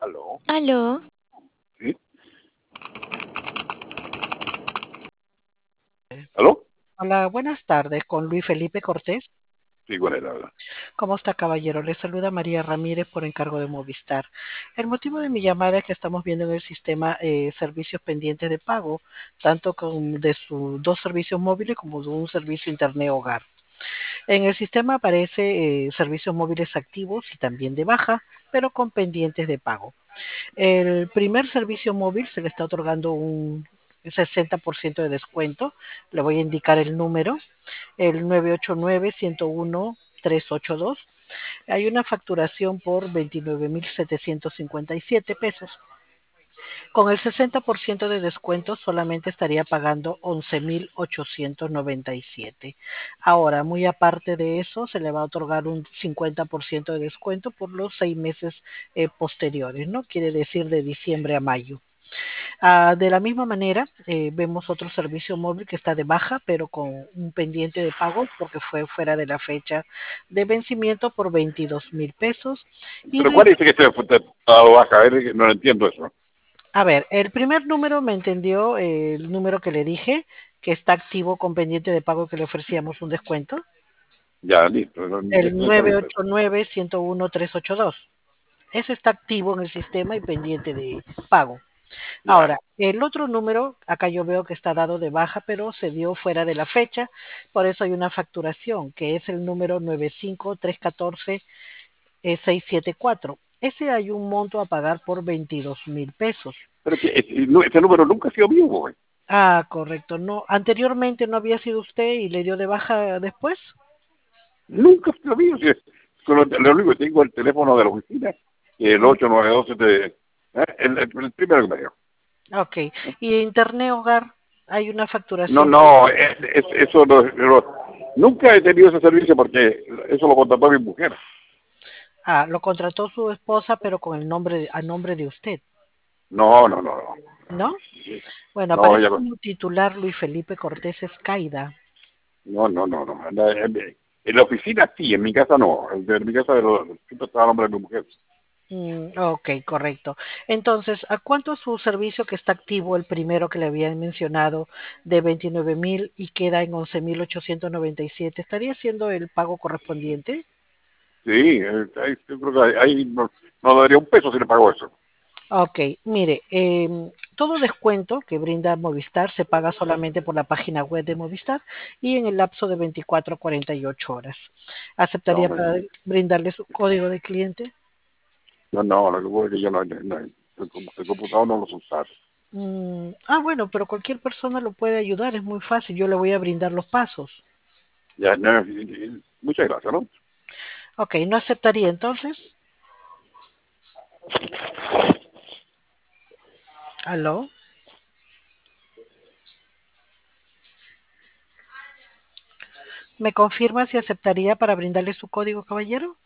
Aló, Aló, ¿sí? ¿Aló? Hola, buenas tardes, con Luis Felipe Cortés. Sí, con él habla. ¿Cómo está, caballero? Le saluda María Ramírez por encargo de Movistar. El motivo de mi llamada es que estamos viendo en el sistema servicios pendientes de pago, tanto de sus dos servicios móviles como de un servicio Internet Hogar. En el sistema aparece servicios móviles activos y también de baja, pero con pendientes de pago. El primer servicio móvil se le está otorgando un 60% de descuento. Le voy a indicar el número, el 989-101-382. Hay una facturación por 29.757 pesos. Con el 60% de descuento solamente estaría pagando 11.897. Ahora, muy aparte de eso, se le va a otorgar un 50% de descuento por los 6 meses posteriores, ¿no? Quiere decir de diciembre a mayo. De la misma manera, vemos otro servicio móvil que está de baja, pero con un pendiente de pago porque fue fuera de la fecha de vencimiento por 22.000 pesos. Y Pero ¿cuál dice que se baja? A ver, no entiendo eso. a ver, el primer número me entendió, el número que le dije, que está activo con pendiente de pago que le ofrecíamos un descuento, Ya, listo, el está nueve bien. ocho nueve ciento uno tres ocho dos. Ese está activo en el sistema y pendiente de pago. Ya. Ahora, el otro número, acá yo veo que está dado de baja, pero se dio fuera de la fecha, por eso hay una facturación, que es el número 95314-674. Ese hay un monto a pagar por 22.000 pesos. Pero que ese número nunca ha sido mío, güey. Correcto. No, anteriormente no había sido usted y le dio de baja después. Nunca ha sido mío. Si lo único que tengo es el teléfono de la oficina, el Mm, 892, el primero que me dio. ok. Y Internet Hogar, hay una No, facturación. no, eso nunca he tenido ese servicio porque eso lo contrató mi mujer. Lo contrató su esposa, pero con el nombre, a nombre de usted, No, no, no, no. ¿no? Bueno, No, aparece ella, como titular Luis Felipe Cortés Escaida. no, no, no, no. En la oficina sí, en mi casa no. En mi casa siempre estaba el nombre de mi mujer. Ok, correcto. Entonces, ¿a cuánto es su servicio que está activo, el primero que le habían mencionado, de 29.000 y queda en 11.897? ¿Estaría siendo el pago correspondiente? Sí, yo creo que ahí no daría un peso si le pago eso. Ok, mire, todo descuento que brinda Movistar se paga solamente por la página web de Movistar y en el lapso de 24 a 48 horas. No, ¿Aceptaría para brindarle su código de cliente? no, no, lo que pasa es que yo el computador no lo sé usar. Bueno, pero cualquier persona lo puede ayudar, es muy fácil. Yo le voy a brindar los pasos. Ya, no, muchas gracias, ¿no? Ok, ¿no aceptaría entonces? ¿Aló? ¿Me confirma si aceptaría para brindarle su código, caballero?